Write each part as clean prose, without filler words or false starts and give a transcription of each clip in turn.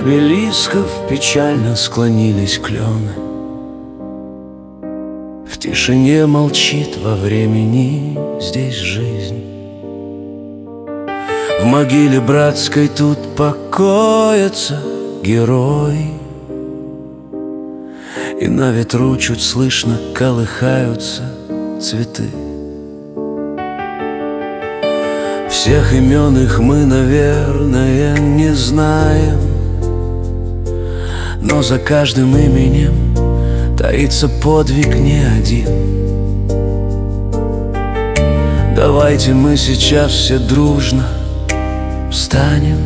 обелисков печально склонились клены. В тишине молчит во времени здесь жизнь. В могиле братской тут покоятся герои, и на ветру чуть слышно колыхаются цветы. Всех имен их мы, наверное, не знаем, но за каждым именем таится подвиг не один. Давайте мы сейчас все дружно встанем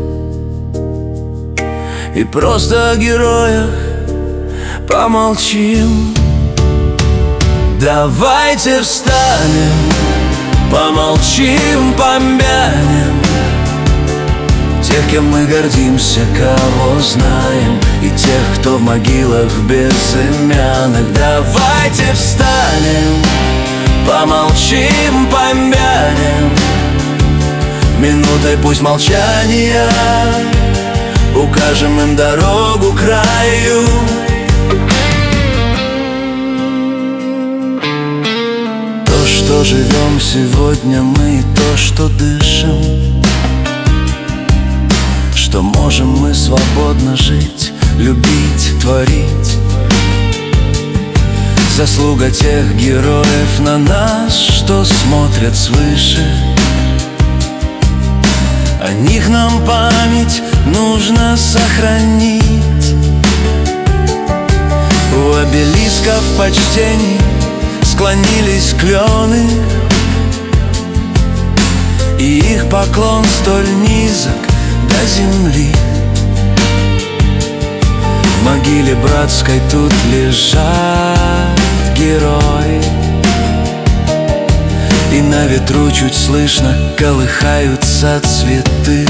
и просто о героях помолчим. Давайте встанем, помолчим, помянем тех, кем мы гордимся, кого знаем, и тех, кто в могилах безымянных. Давайте встанем, помолчим, помянем минутой пусть молчания, укажем им дорогу к раю. То, что живем сегодня мы, и то, что дышим, что можем мы свободно жить, любить, творить. Заслуга тех героев на нас, что смотрят свыше. О них нам память нужно сохранить. У обелисков почтений склонились клены, и их поклон столь низок до земли. В могиле братской тут лежат герои, и на ветру чуть слышно колыхаются цветы.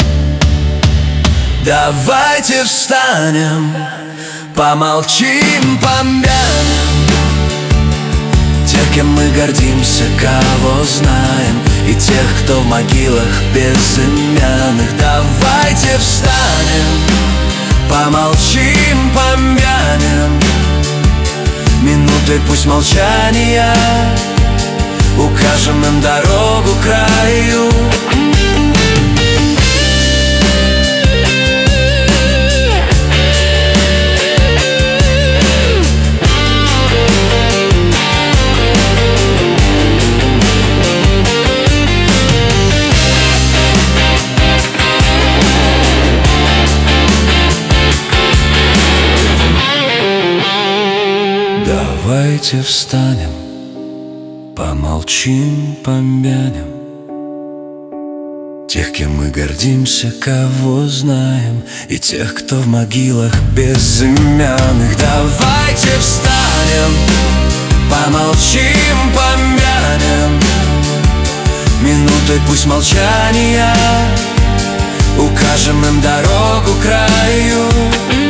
Давайте встанем, помолчим, помянем тех, кем мы гордимся, кого знаем, и тех, кто в могилах безымянных. Давайте встанем, помолчим, помянем минутой пусть молчания, укажем им дорогу к краю. Давайте встанем, помолчим, помянем тех, кем мы гордимся, кого знаем, и тех, кто в могилах безымянных. Давайте встанем, помолчим, помянем минутой пусть молчания, укажем им дорогу к краю.